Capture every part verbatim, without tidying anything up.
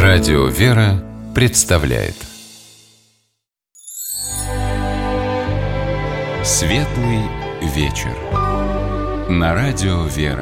Радио «Вера» представляет Светлый вечер на Радио «Вера».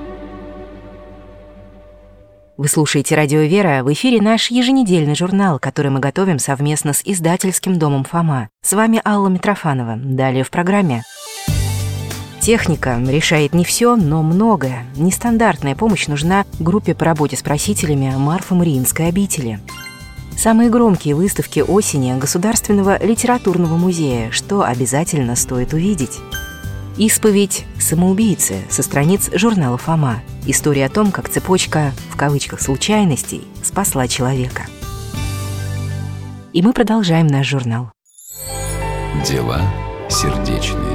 Вы слушаете «Радио Вера», в эфире наш еженедельный журнал, который мы готовим совместно с издательским домом «Фома». С вами Алла Митрофанова. Далее в программе. Техника решает не все, но многое. Нестандартная помощь нужна группе по работе с просителями Марфо-Мариинской обители. Самые громкие выставки осени Государственного литературного музея, что обязательно стоит увидеть. Исповедь самоубийцы со страниц журнала «Фома». История о том, как цепочка, в кавычках, случайностей спасла человека. И мы продолжаем наш журнал. Дела сердечные.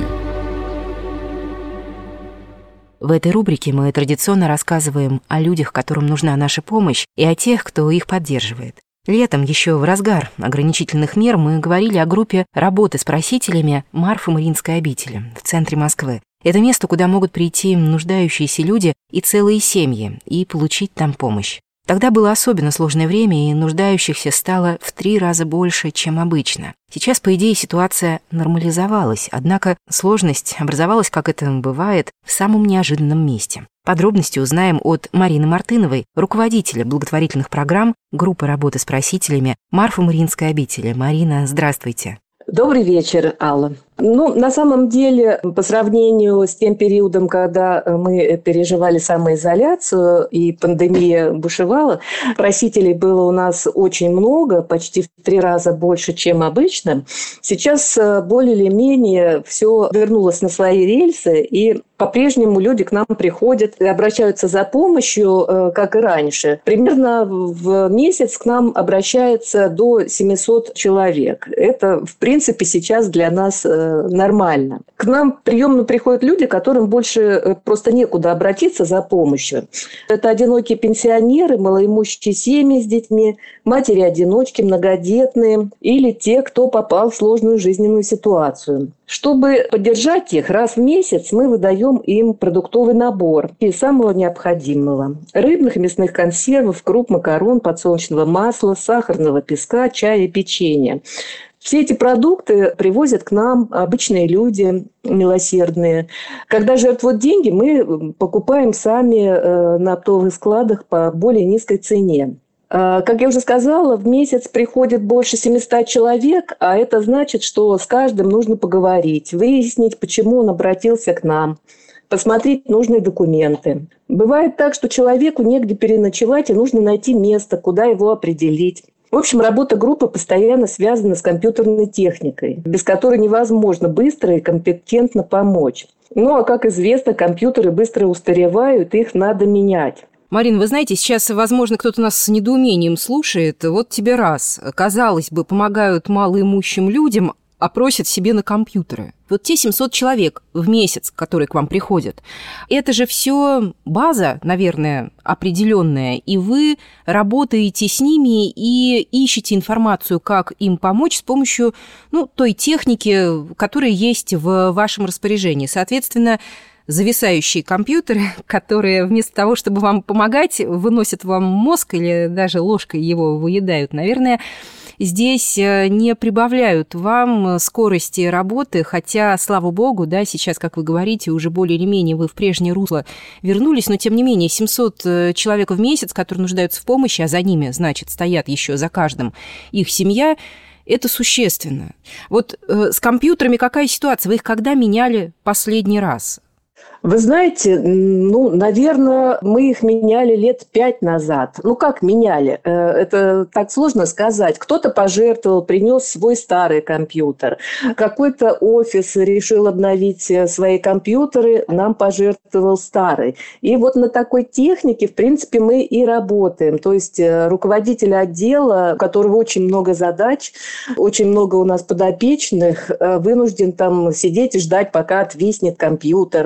В этой рубрике мы традиционно рассказываем о людях, которым нужна наша помощь, и о тех, кто их поддерживает. Летом, еще в разгар ограничительных мер, мы говорили о группе работы с просителями Марфо-Мариинской обители в центре Москвы. Это место, куда могут прийти нуждающиеся люди и целые семьи, и получить там помощь. Тогда было особенно сложное время, и нуждающихся стало в три раза больше, чем обычно. Сейчас, по идее, ситуация нормализовалась, однако сложность образовалась, как это бывает, в самом неожиданном месте. Подробности узнаем от Марины Мартыновой, руководителя благотворительных программ группы работы с просителями Марфо-Мариинской обители. Марина, здравствуйте. Добрый вечер, Алла. Ну, на самом деле, по сравнению с тем периодом, когда мы переживали самоизоляцию и пандемия бушевала, просителей было у нас очень много, почти в три раза больше, чем обычно. Сейчас более или менее все вернулось на свои рельсы, и по-прежнему люди к нам приходят и обращаются за помощью, как и раньше. Примерно в месяц к нам обращается до семьсот человек. Это, в принципе, сейчас для нас нормально. К нам в приемную приходят люди, которым больше просто некуда обратиться за помощью. Это одинокие пенсионеры, малоимущие семьи с детьми, матери-одиночки, многодетные или те, кто попал в сложную жизненную ситуацию. Чтобы поддержать их, раз в месяц мы выдаем им продуктовый набор из самого необходимого. Рыбных и мясных консервов, круп, макарон, подсолнечного масла, сахарного песка, чая и печенья. Все эти продукты привозят к нам обычные люди, милосердные. Когда жертвуют деньги, мы покупаем сами на оптовых складах по более низкой цене. Как я уже сказала, в месяц приходит больше семьсот человек, а это значит, что с каждым нужно поговорить, выяснить, почему он обратился к нам, посмотреть нужные документы. Бывает так, что человеку негде переночевать, и нужно найти место, куда его определить. В общем, работа группы постоянно связана с компьютерной техникой, без которой невозможно быстро и компетентно помочь. Ну, а как известно, компьютеры быстро устаревают, их надо менять. Марина, вы знаете, сейчас, возможно, кто-то нас с недоумением слушает. Вот тебе раз. Казалось бы, помогают малоимущим людям, а просят себе на компьютеры. Вот те семьсот человек в месяц, которые к вам приходят, это же все база, наверное, определенная, и вы работаете с ними и ищете информацию, как им помочь с помощью, ну, той техники, которая есть в вашем распоряжении. Соответственно, зависающие компьютеры, которые вместо того, чтобы вам помогать, выносят вам мозг или даже ложкой его выедают, наверное, здесь не прибавляют вам скорости работы, хотя, слава богу, да, сейчас, как вы говорите, уже более или менее вы в прежнее русло вернулись, но, тем не менее, семьсот человек в месяц, которые нуждаются в помощи, а за ними, значит, стоят еще за каждым их семья, это существенно. Вот э, с компьютерами какая ситуация? Вы их когда меняли последний раз? Вы знаете, ну, наверное, мы их меняли лет пять назад. Ну, как меняли? Это так сложно сказать. Кто-то пожертвовал, принес свой старый компьютер. Какой-то офис решил обновить свои компьютеры, нам пожертвовал старый. И вот на такой технике, в принципе, мы и работаем. То есть руководитель отдела, у которого очень много задач, очень много у нас подопечных, вынужден там сидеть и ждать, пока отвиснет компьютер. И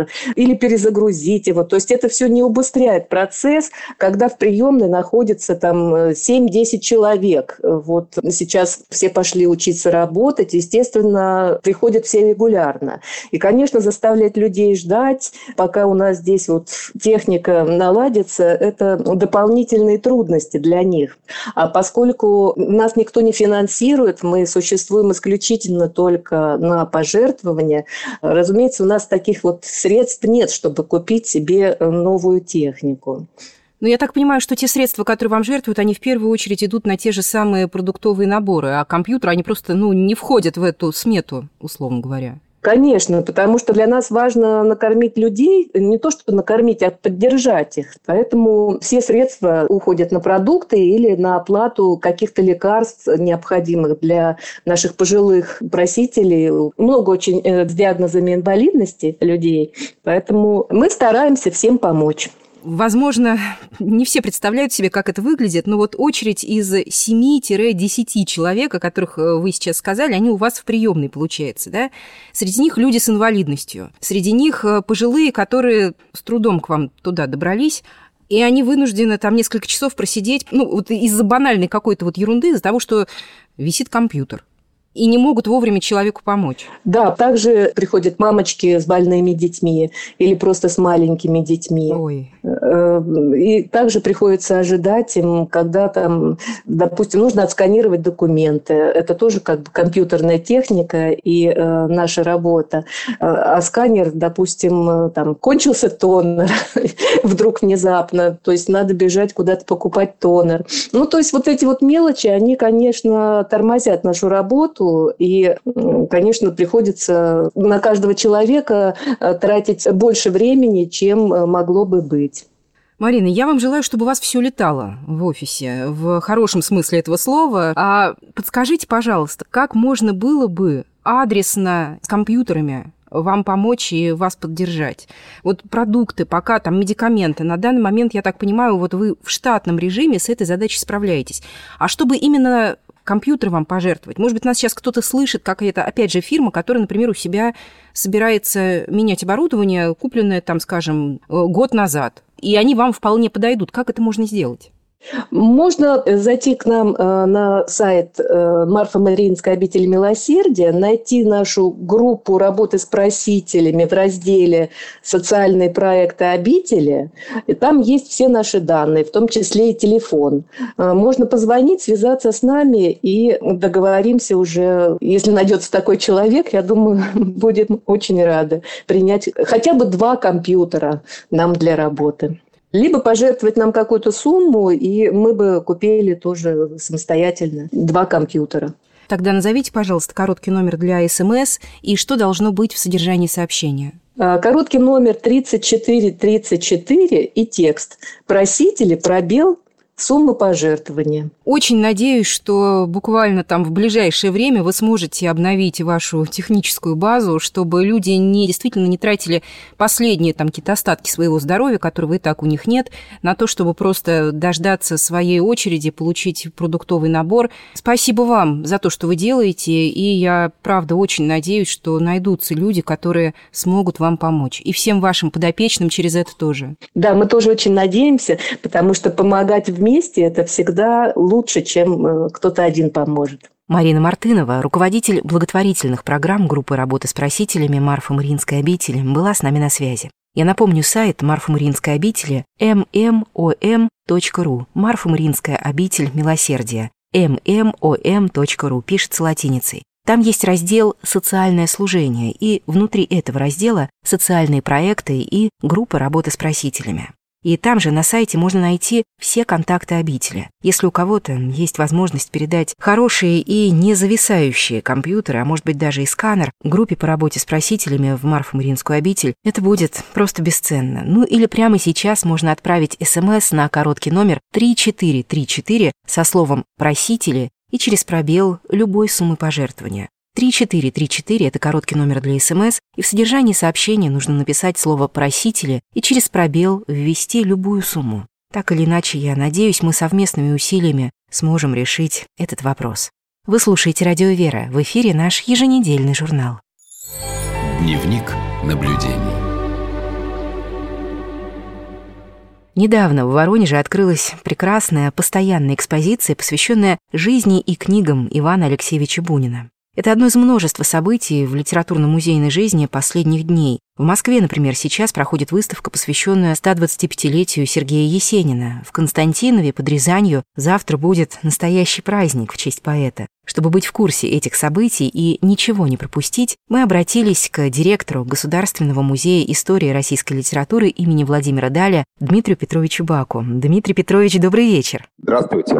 или перезагрузить его. То есть это все не убыстряет процесс, когда в приемной находится там семь-десять человек. Вот сейчас все пошли учиться работать, естественно, приходят все регулярно. И, конечно, заставлять людей ждать, пока у нас здесь вот техника наладится, это дополнительные трудности для них. А поскольку нас никто не финансирует, мы существуем исключительно только на пожертвования, разумеется, у нас таких вот средств нет, чтобы купить себе новую технику. Но я так понимаю, что те средства, которые вам жертвуют, они в первую очередь идут на те же самые продуктовые наборы, а компьютеры, они просто ну, не входят в эту смету, условно говоря. Конечно, потому что для нас важно накормить людей, не то что накормить, а поддержать их. Поэтому все средства уходят на продукты или на оплату каких-то лекарств, необходимых для наших пожилых просителей. Много очень с диагнозами инвалидности людей, поэтому мы стараемся всем помочь. Возможно, не все представляют себе, как это выглядит, но вот очередь из семи-десяти человек, о которых вы сейчас сказали, они у вас в приемной, получается, да? Среди них люди с инвалидностью, среди них пожилые, которые с трудом к вам туда добрались, и они вынуждены там несколько часов просидеть, ну, вот из-за банальной какой-то вот ерунды, из-за того, что висит компьютер. И не могут вовремя человеку помочь. Да, также приходят мамочки с больными детьми или просто с маленькими детьми. Ой. И также приходится ожидать им, когда там, допустим, нужно отсканировать документы. Это тоже как бы компьютерная техника и э, наша работа. А сканер, допустим, там кончился тонер вдруг внезапно, то есть надо бежать куда-то покупать тонер. Ну, то есть вот эти вот мелочи, они, конечно, тормозят нашу работу. И, конечно, приходится на каждого человека тратить больше времени, чем могло бы быть. Марина, я вам желаю, чтобы у вас все летало в офисе, в хорошем смысле этого слова. А подскажите, пожалуйста, как можно было бы адресно с компьютерами вам помочь и вас поддержать? Вот продукты, пока там медикаменты, на данный момент, я так понимаю, вот вы в штатном режиме с этой задачей справляетесь. А чтобы именно компьютер вам пожертвовать. Может быть, нас сейчас кто-то слышит, как это, опять же, фирма, которая, например, у себя собирается менять оборудование, купленное, там, скажем, год назад. И они вам вполне подойдут. Как это можно сделать? Можно зайти к нам на сайт Марфо-Мариинской обители милосердия, найти нашу группу работы с просителями в разделе «Социальные проекты обители». И там есть все наши данные, в том числе и телефон. Можно позвонить, связаться с нами и договоримся уже. Если найдется такой человек, я думаю, будем очень рады принять хотя бы два компьютера нам для работы. Либо пожертвовать нам какую-то сумму, и мы бы купили тоже самостоятельно два компьютера. Тогда назовите, пожалуйста, короткий номер для СМС и что должно быть в содержании сообщения. Короткий номер тридцать четыре тридцать четыре и текст «Просители, пробел, сумма пожертвования». Очень надеюсь, что буквально там в ближайшее время вы сможете обновить вашу техническую базу, чтобы люди не, действительно не тратили последние там какие-то остатки своего здоровья, которого и так у них нет, на то, чтобы просто дождаться своей очереди, получить продуктовый набор. Спасибо вам за то, что вы делаете, и я, правда, очень надеюсь, что найдутся люди, которые смогут вам помочь. И всем вашим подопечным через это тоже. Да, мы тоже очень надеемся, потому что помогать вместе – это всегда лучше. лучше, чем кто-то один поможет. Марина Мартынова, руководитель благотворительных программ группы работы с просителями Марфо-Мариинской обители, была с нами на связи. Я напомню сайт Марфо-Мариинской обители эм эм о эм точка ру, Марфо-Мариинская обитель милосердия, эм эм о эм точка ру, пишется латиницей. Там есть раздел «Социальное служение», и внутри этого раздела «Социальные проекты» и группа работы с просителями. И там же на сайте можно найти все контакты обители. Если у кого-то есть возможность передать хорошие и не зависающие компьютеры, а может быть даже и сканер, группе по работе с просителями в Марфо-Мариинскую обитель, это будет просто бесценно. Ну или прямо сейчас можно отправить СМС на короткий номер три четыре три четыре со словом «просители» и через пробел любой суммы пожертвования. три четыре три четыре – это короткий номер для СМС, и в содержании сообщения нужно написать слово «просители» и через пробел ввести любую сумму. Так или иначе, я надеюсь, мы совместными усилиями сможем решить этот вопрос. Вы слушаете «Радио Вера», в эфире наш еженедельный журнал. Дневник наблюдений. Недавно в Воронеже открылась прекрасная постоянная экспозиция, посвященная жизни и книгам Ивана Алексеевича Бунина. Это одно из множества событий в литературно-музейной жизни последних дней. В Москве, например, сейчас проходит выставка, посвященная стодвадцатипятилетию Сергея Есенина. В Константинове под Рязанью завтра будет настоящий праздник в честь поэта. Чтобы быть в курсе этих событий и ничего не пропустить, мы обратились к директору Государственного музея истории российской литературы имени Владимира Даля Дмитрию Петровичу Баку. Дмитрий Петрович, добрый вечер. Здравствуйте.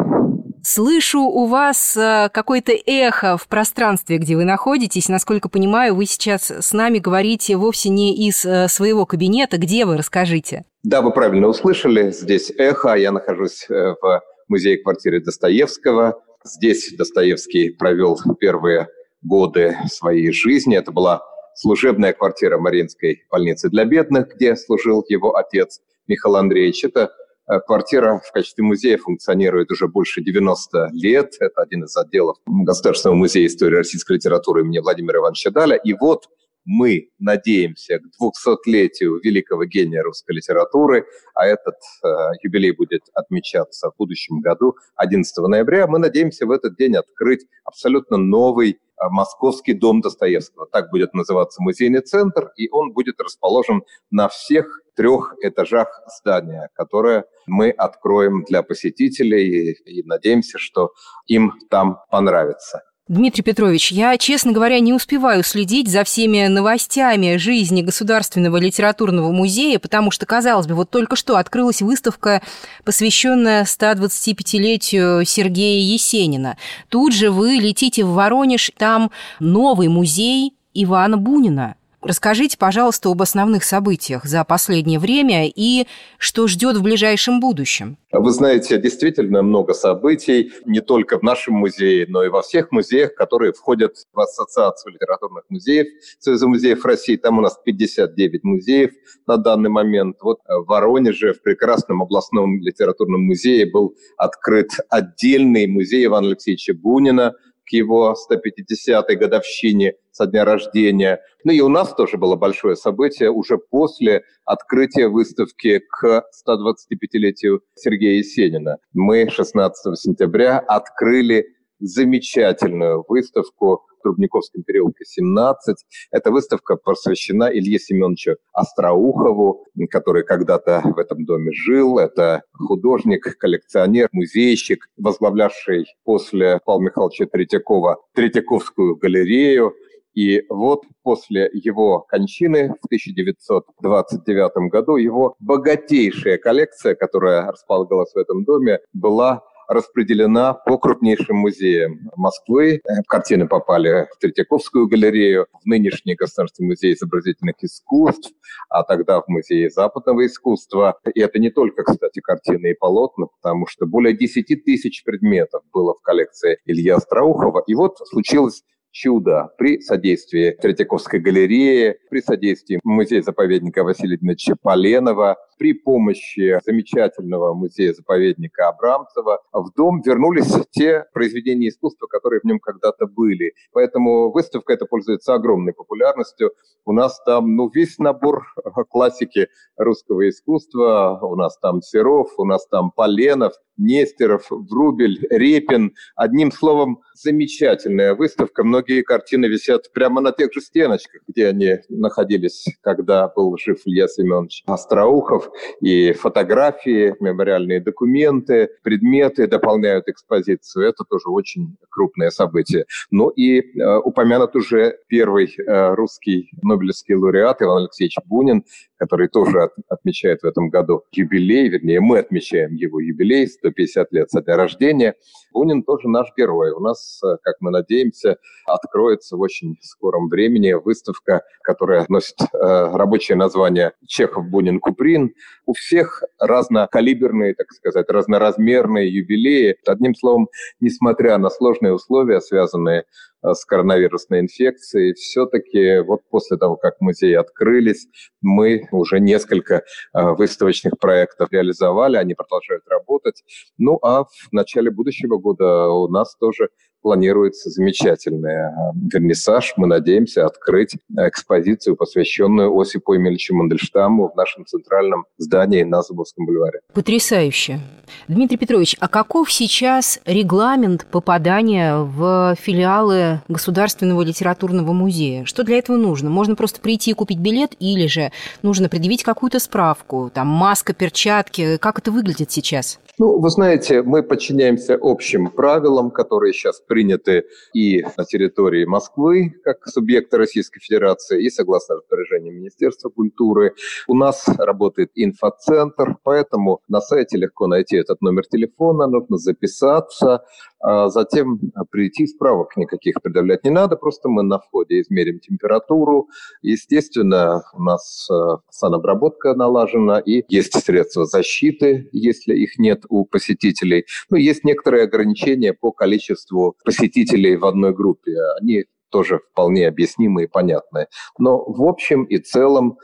Слышу у вас э, какое-то эхо в пространстве, где вы находитесь. Насколько понимаю, вы сейчас с нами говорите вовсе не из э, своего кабинета. Где вы? Расскажите. Да, вы правильно услышали. Здесь эхо. Я нахожусь э, в музее-квартире Достоевского. Здесь Достоевский провел первые годы своей жизни. Это была служебная квартира Мариинской больницы для бедных, где служил его отец Михаил Андреевич. Это квартира в качестве музея функционирует уже больше девяноста лет. Это один из отделов Государственного музея истории российской литературы имени Владимира Ивановича Даля. И вот мы надеемся к двухсотлетию великого гения русской литературы, а этот э, юбилей будет отмечаться в будущем году, одиннадцатого ноября. Мы надеемся в этот день открыть абсолютно новый э, Московский дом Достоевского. Так будет называться музейный центр, и он будет расположен на всех трех этажах здания, которое мы откроем для посетителей и, и надеемся, что им там понравится. Дмитрий Петрович, я, честно говоря, не успеваю следить за всеми новостями жизни Государственного литературного музея, потому что, казалось бы, вот только что открылась выставка, посвященная стодвадцатипятилетию Сергея Есенина. Тут же вы летите в Воронеж, там новый музей Ивана Бунина. Расскажите, пожалуйста, об основных событиях за последнее время и что ждет в ближайшем будущем. Вы знаете, действительно много событий, не только в нашем музее, но и во всех музеях, которые входят в Ассоциацию литературных музеев Союза музеев России. Там у нас пятьдесят девять музеев на данный момент. Вот в Воронеже, в прекрасном областном литературном музее, был открыт отдельный музей Ивана Алексеевича Бунина к его сто пятидесятой годовщине со дня рождения. Ну и у нас тоже было большое событие уже после открытия выставки к стодвадцатипятилетию Сергея Есенина. Мы шестнадцатого сентября открыли замечательную выставку в Трубниковском переулке семнадцать. Эта выставка посвящена Илье Семеновичу Остроухову, который когда-то в этом доме жил. Это художник, коллекционер, музейщик, возглавлявший после Павла Михайловича Третьякова Третьяковскую галерею. И вот после его кончины в тысяча девятьсот двадцать девятом году его богатейшая коллекция, которая располагалась в этом доме, была распределена по крупнейшим музеям Москвы. Картины попали в Третьяковскую галерею, в нынешний Государственный музей изобразительных искусств, а тогда в Музее западного искусства. И это не только, кстати, картины и полотна, потому что более десяти тысяч предметов было в коллекции Ильи Остроухова. И вот случилось чудо при содействии Третьяковской галереи, при содействии музея-заповедника Василия Дмитриевича Поленова, при помощи замечательного музея-заповедника Абрамцева в дом вернулись те произведения искусства, которые в нем когда-то были. Поэтому выставка эта пользуется огромной популярностью. У нас там ну, весь набор классики русского искусства. У нас там Серов, у нас там Поленов, Нестеров, Врубель, Репин. Одним словом, замечательная выставка. Многие картины висят прямо на тех же стеночках, где они находились, когда был жив Илья Семенович Остроухов. И фотографии, мемориальные документы, предметы дополняют экспозицию. Это тоже очень крупное событие. Ну и э, упомянут уже первый э, русский нобелевский лауреат Иван Алексеевич Бунин, который тоже от, отмечает в этом году юбилей, вернее, мы отмечаем его юбилей, сто пятьдесят лет со дня рождения. Бунин тоже наш герой. У нас, как мы надеемся, откроется в очень скором времени выставка, которая носит э, рабочее название «Чехов, Бунин, Куприн». У всех разнокалиберные, так сказать, разноразмерные юбилеи. Одним словом, несмотря на сложные условия, связанные с коронавирусной инфекцией. Все-таки вот после того, как музеи открылись, мы уже несколько выставочных проектов реализовали, они продолжают работать. Ну а в начале будущего года у нас тоже планируется замечательный вернисаж. Мы надеемся открыть экспозицию, посвященную Осипу Емельевичу Мандельштаму в нашем центральном здании на Зубовском бульваре. Потрясающе. Дмитрий Петрович, а каков сейчас регламент попадания в филиалы Государственного литературного музея? Что для этого нужно? Можно просто прийти и купить билет, или же нужно предъявить какую-то справку, там маска, перчатки? Как это выглядит сейчас? Ну, вы знаете, мы подчиняемся общим правилам, которые сейчас приняты и на территории Москвы, как субъекта Российской Федерации, и согласно распоряжению Министерства культуры. У нас работает инфоцентр, поэтому на сайте легко найти этот номер телефона, нужно записаться, а затем прийти, справок никаких предъявлять не надо, просто мы на входе измерим температуру. Естественно, у нас санобработка налажена, и есть средства защиты, если их нет у посетителей. Ну, есть некоторые ограничения по количеству посетителей в одной группе. Они тоже вполне объяснимы и понятны. Но в общем и целом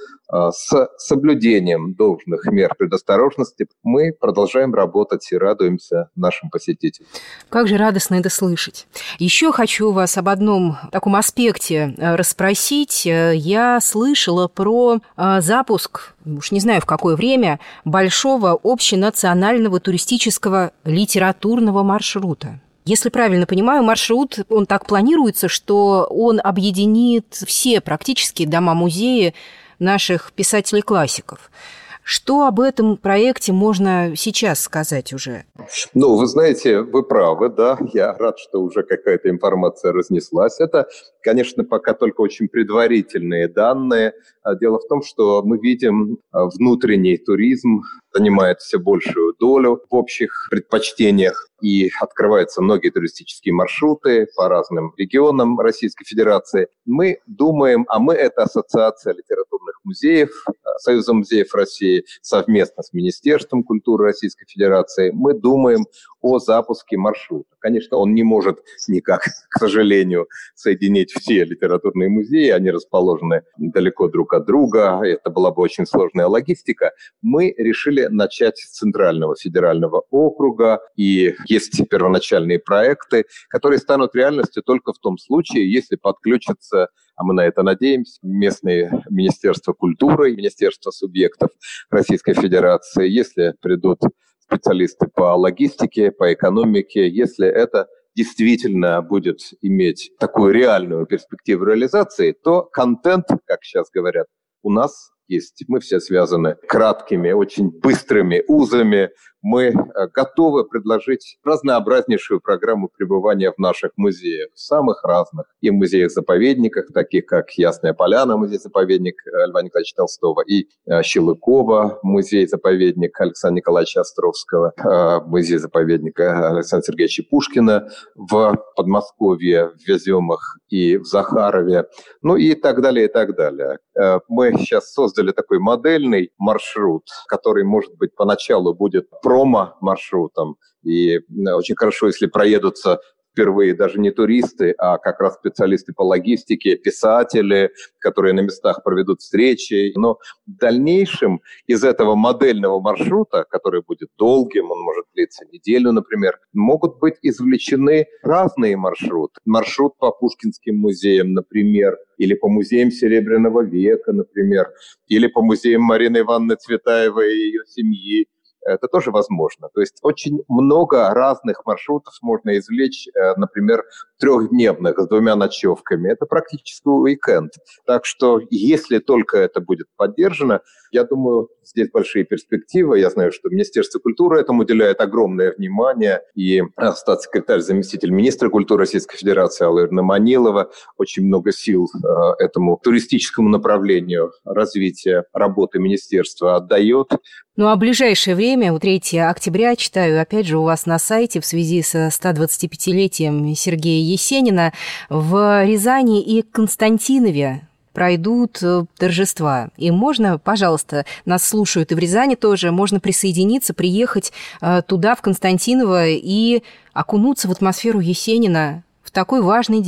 с соблюдением должных мер предосторожности мы продолжаем работать и радуемся нашим посетителям. Как же радостно это слышать. Еще хочу вас об одном таком аспекте расспросить. Я слышала про запуск, уж не знаю в какое время, большого общенационального туристического литературного маршрута. Если правильно понимаю, маршрут, он так планируется, что он объединит все практически дома-музеи наших писателей-классиков. Что об этом проекте можно сейчас сказать уже? Ну, вы знаете, вы правы, да. Я рад, что уже какая-то информация разнеслась. Это, конечно, пока только очень предварительные данные. Дело в том, что мы видим, внутренний туризм занимает все большую долю в общих предпочтениях, и открываются многие туристические маршруты по разным регионам Российской Федерации. Мы думаем, а мы — это Ассоциация литературных музеев, Союза музеев России, совместно с Министерством культуры Российской Федерации, мы думаем о запуске маршрута. Конечно, он не может никак, к сожалению, соединить все литературные музеи, они расположены далеко друг от друга, это была бы очень сложная логистика. Мы решили начать с Центрального федерального округа, и есть первоначальные проекты, которые станут реальностью только в том случае, если подключатся, а мы на это надеемся, местные Министерства культуры, Министерства субъектов Российской Федерации, если придут специалисты по логистике, по экономике, если это действительно будет иметь такую реальную перспективу реализации, то контент, как сейчас говорят, у нас есть. Мы все связаны краткими, очень быстрыми узами. Мы готовы предложить разнообразнейшую программу пребывания в наших музеях, самых разных. И в музеях-заповедниках, таких как Ясная Поляна, музей-заповедник Льва Николаевича Толстого, и Щелыкова, музей-заповедник Александра Николаевича Островского, музей-заповедник Александра Сергеевича Пушкина в Подмосковье, в Вяземах и в Захарове, ну и так далее, и так далее. Мы сейчас создали такой модельный маршрут, который, может быть, поначалу будет промо-маршрутом. И очень хорошо, если проедутся впервые даже не туристы, а как раз специалисты по логистике, писатели, которые на местах проведут встречи. Но в дальнейшем из этого модельного маршрута, который будет долгим, он может длиться неделю, например, могут быть извлечены разные маршруты. Маршрут по Пушкинским музеям, например, или по музеям Серебряного века, например, или по музеям Марины Ивановны Цветаевой и ее семьи. Это тоже возможно. То есть очень много разных маршрутов можно извлечь, например, трехдневных с двумя ночевками. Это практически уикенд. Так что если только это будет поддержано, я думаю, здесь большие перспективы. Я знаю, что Министерство культуры этому уделяет огромное внимание. И статс-секретарь, заместитель министра культуры Российской Федерации Алла Юрьевна Манилова очень много сил этому туристическому направлению развития работы министерства отдает. Ну а в ближайшее время, вот третьего октября, читаю, опять же, у вас на сайте в связи со сто двадцатипятилетием Сергея Есенина, в Рязани и Константинове пройдут торжества. И можно, пожалуйста, нас слушают и в Рязани тоже, можно присоединиться, приехать туда, в Константиново, и окунуться в атмосферу Есенина в такой важный день.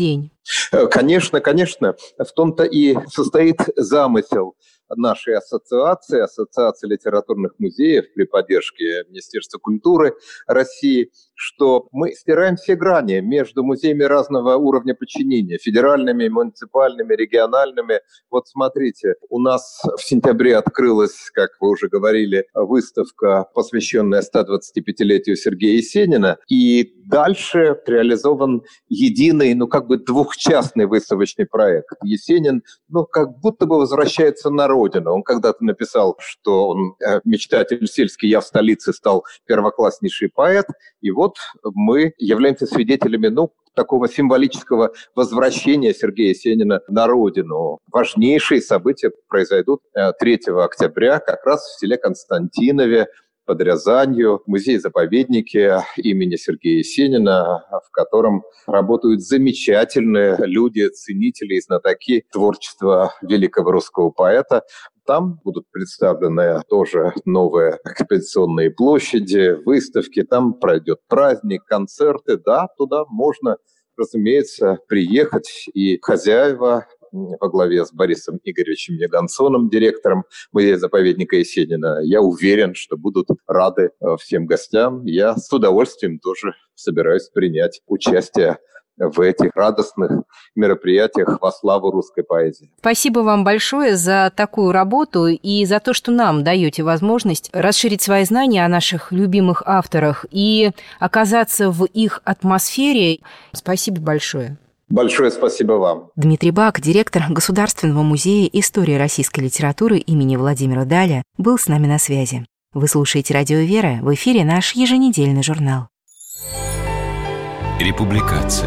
Конечно, конечно. В том-то и состоит замысел нашей ассоциации, Ассоциации литературных музеев при поддержке Министерства культуры России, что мы стираем все грани между музеями разного уровня подчинения, федеральными, муниципальными, региональными. Вот смотрите, у нас в сентябре открылась, как вы уже говорили, выставка, посвященная ста двадцатипятилетию Сергея Есенина, и дальше реализован единый, ну как бы двухчастный выставочный проект. Есенин, ну как будто бы возвращается на родину. Он когда-то написал, что он мечтатель сельский, я в столице стал первокласснейший поэт, и вот мы являемся свидетелями, ну, такого символического возвращения Сергея Есенина на родину. Важнейшие события произойдут третьего октября как раз в селе Константинове под Рязанью, в музее-заповеднике имени Сергея Есенина, в котором работают замечательные люди, ценители и знатоки творчества великого русского поэта. Там будут представлены тоже новые экспозиционные площади, выставки, там пройдет праздник, концерты. Да, туда можно, разумеется, приехать, и хозяева во главе с Борисом Игоревичем Ягансоном, директором музея-заповедника Есенина, я уверен, что будут рады всем гостям. Я с удовольствием тоже собираюсь принять участие в этих радостных мероприятиях во славу русской поэзии. Спасибо вам большое за такую работу и за то, что нам даете возможность расширить свои знания о наших любимых авторах и оказаться в их атмосфере. Спасибо большое. Большое спасибо вам. Дмитрий Бак, директор Государственного музея истории российской литературы имени Владимира Даля, был с нами на связи. Вы слушаете «Радио Вера», в эфире наш еженедельный журнал. Републикация.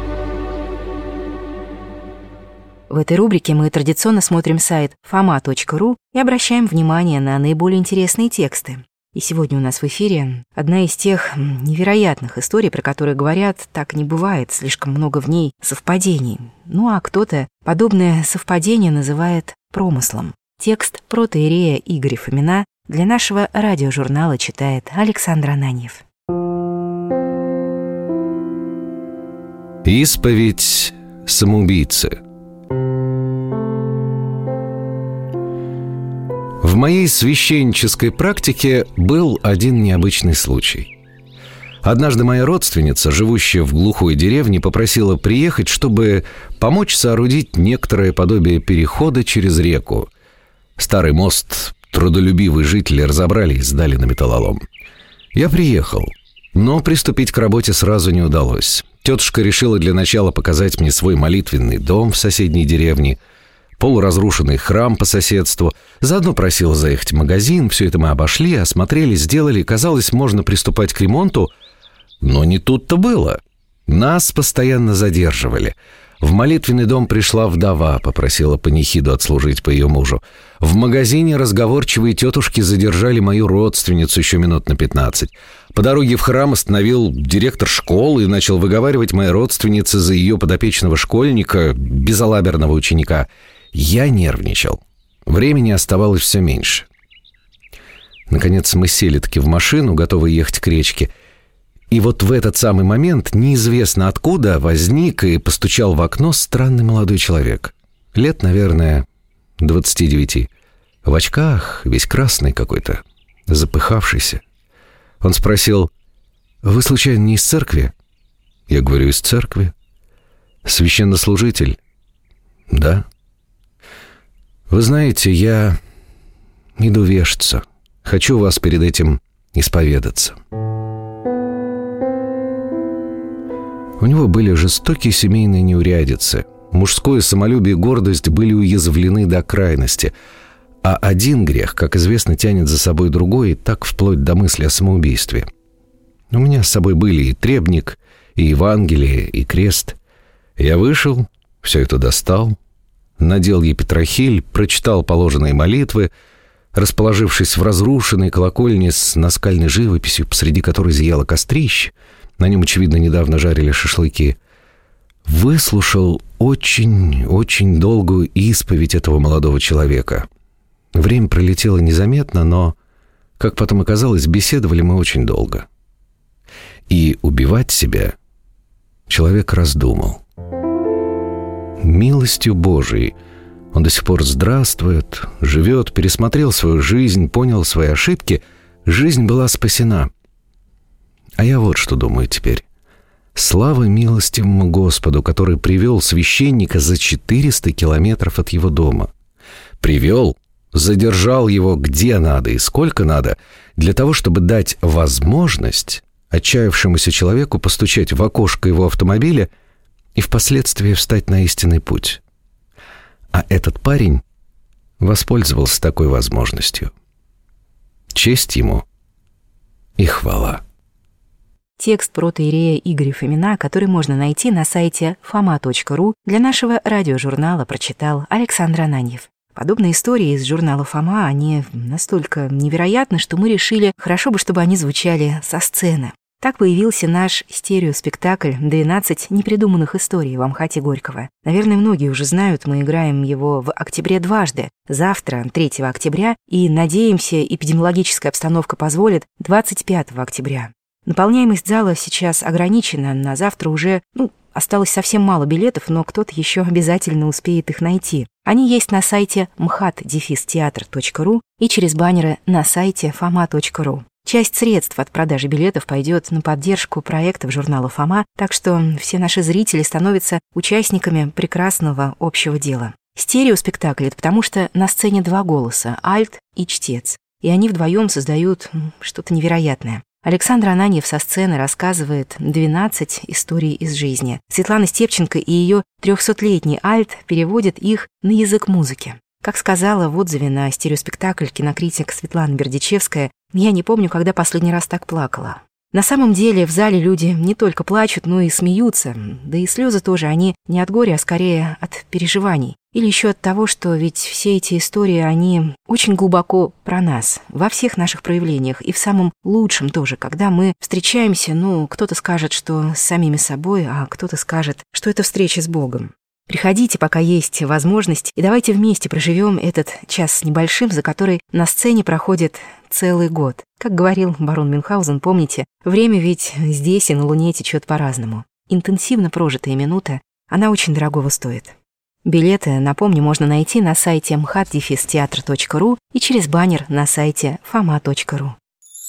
В этой рубрике мы традиционно смотрим сайт фома точка ру и обращаем внимание на наиболее интересные тексты. И сегодня у нас в эфире одна из тех невероятных историй, про которые говорят, так не бывает, слишком много в ней совпадений. Ну а кто-то подобное совпадение называет промыслом. Текст протоиерея Игоря Фомина для нашего радиожурнала читает Александр Ананьев. Исповедь самоубийцы. В моей священнической практике был один необычный случай. Однажды моя родственница, живущая в глухой деревне, попросила приехать, чтобы помочь соорудить некоторое подобие перехода через реку. Старый мост трудолюбивые жители разобрали и сдали на металлолом. Я приехал, но приступить к работе сразу не удалось. Тетушка решила для начала показать мне свой молитвенный дом в соседней деревне, полуразрушенный храм по соседству. Заодно просила заехать в магазин. Все это мы обошли, осмотрели, сделали. Казалось, можно приступать к ремонту. Но не тут-то было. Нас постоянно задерживали. В молитвенный дом пришла вдова, попросила панихиду отслужить по ее мужу. В магазине разговорчивые тетушки задержали мою родственницу еще минут на пятнадцать. По дороге в храм остановил директор школы и начал выговаривать моей родственнице за ее подопечного школьника, безалаберного ученика. Я нервничал. Времени оставалось все меньше. Наконец мы сели-таки в машину, готовые ехать к речке. И вот в этот самый момент, неизвестно откуда, возник и постучал в окно странный молодой человек. Лет, наверное, двадцати девяти. В очках, весь красный какой-то, запыхавшийся. Он спросил: «Вы, случайно, не из церкви?» Я говорю: «Из церкви». «Священнослужитель?» «Да». «Вы знаете, я иду вешаться. Хочу вас перед этим исповедаться». У него были жестокие семейные неурядицы. Мужское самолюбие и гордость были уязвлены до крайности. А один грех, как известно, тянет за собой другой, и так вплоть до мысли о самоубийстве. У меня с собой были и требник, и Евангелие, и крест. Я вышел, все это достал, надел епитрахиль, прочитал положенные молитвы, расположившись в разрушенной колокольне с наскальной живописью, посреди которой зияло кострище. На нем, очевидно, недавно жарили шашлыки. Выслушал очень-очень долгую исповедь этого молодого человека. Время пролетело незаметно, но, как потом оказалось, беседовали мы очень долго. И убивать себя человек раздумал. милостью Божией он до сих пор здравствует, живет, пересмотрел свою жизнь, понял свои ошибки, жизнь была спасена. А я вот что думаю теперь. Слава милостивому Господу, который привел священника за четыреста километров от его дома. Привел, задержал его где надо и сколько надо, для того, чтобы дать возможность отчаявшемуся человеку постучать в окошко его автомобиля и впоследствии встать на истинный путь. А этот парень воспользовался такой возможностью. Честь ему и хвала. Текст протоиерея Игоря Фомина, который можно найти на сайте фома точка ру, для нашего радиожурнала прочитал Александр Ананьев. Подобные истории из журнала «Фома», они настолько невероятны, что мы решили, хорошо бы, чтобы они звучали со сцены. Так появился наш стереоспектакль «двенадцать непридуманных историй» в Амхате Горького. Наверное, многие уже знают, мы играем его в октябре дважды. Завтра, третьего октября, и, надеемся, эпидемиологическая обстановка позволит, двадцать пятого октября. Наполняемость зала сейчас ограничена, на завтра уже, ну, осталось совсем мало билетов, но кто-то еще обязательно успеет их найти. Они есть на сайте эм ха тэ театр точка ру и через баннеры на сайте фома точка ру. Часть средств от продажи билетов пойдет на поддержку проектов журнала «Фома», так что все наши зрители становятся участниками прекрасного общего дела. Стереоспектакль — это потому что на сцене два голоса — альт и чтец, и они вдвоем создают что-то невероятное. Александр Ананьев со сцены рассказывает двенадцать историй из жизни. Светлана Степченко и ее трехсотлетний альт переводят их на язык музыки. Как сказала в отзыве на стереоспектакль кинокритик Светлана Бердичевская, «Я не помню, когда последний раз так плакала». На самом деле в зале люди не только плачут, но и смеются, да и слезы тоже, они не от горя, а скорее от переживаний. Или еще от того, что ведь все эти истории, они очень глубоко про нас, во всех наших проявлениях, и в самом лучшем тоже, когда мы встречаемся, ну, кто-то скажет, что с самими собой, а кто-то скажет, что это встреча с Богом. Приходите, пока есть возможность, и давайте вместе проживем этот час с небольшим, за который на сцене проходит целый год. Как говорил барон Мюнхгаузен, помните, время ведь здесь и на Луне течет по-разному. Интенсивно прожитая минута, она очень дорогого стоит. Билеты, напомню, можно найти на сайте эм ха тэ театр точка ру и через баннер на сайте фома точка ру.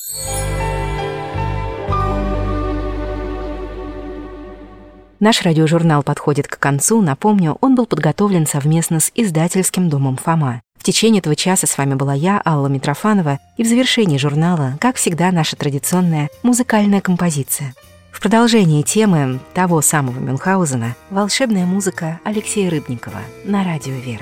Наш радиожурнал подходит к концу. Напомню, он был подготовлен совместно с издательским домом «Фома». В течение этого часа с вами была я, Алла Митрофанова, и в завершении журнала, как всегда, наша традиционная музыкальная композиция. В продолжении темы того самого Мюнхгаузена волшебная музыка Алексея Рыбникова на радио «Вера».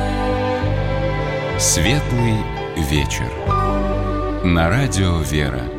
Светлый вечер. На радио «Вера».